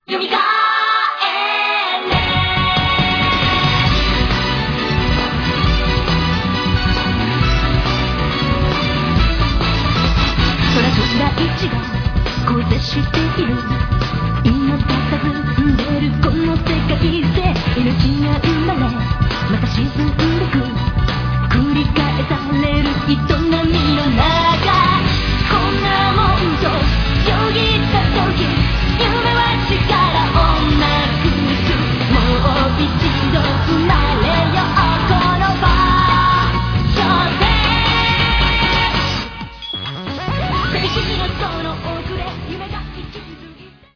蘇れ空と大地が交差している今佇んでるこの世界で命が生まれまた沈んでく